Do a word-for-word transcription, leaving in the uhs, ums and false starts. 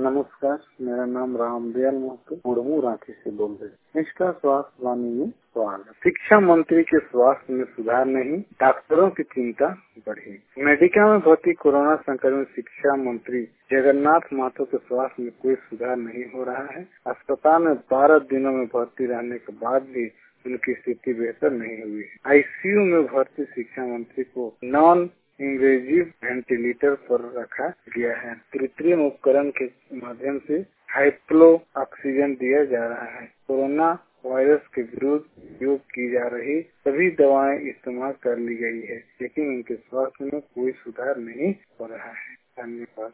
नमस्कार, मेरा नाम रामदयाल महतो मुड़मू रांची से बोल रहे हैं। निष्ठा स्वास्थ्य वाणी में स्वागत। शिक्षा मंत्री के स्वास्थ्य में सुधार नहीं, डॉक्टरों की चिंता बढ़ी। मेडिका में भर्ती कोरोना संक्रमित शिक्षा मंत्री जगन्नाथ महतो के स्वास्थ्य में कोई सुधार नहीं हो रहा है। अस्पताल में बारह दिनों में भर्ती रहने के बाद भी उनकी स्थिति बेहतर नहीं हुई है। आईसीयू में भर्ती शिक्षा मंत्री को नॉन इन्वेजिव वेंटिलेटर पर रखा गया है। कृत्रिम उपकरण के माध्यम से हाइप्लो ऑक्सीजन दिया जा रहा है। कोरोना वायरस के विरुद्ध उपयोग की जा रही सभी दवाएं इस्तेमाल कर ली गई है, लेकिन उनके स्वास्थ्य में कोई सुधार नहीं हो रहा है। धन्यवाद।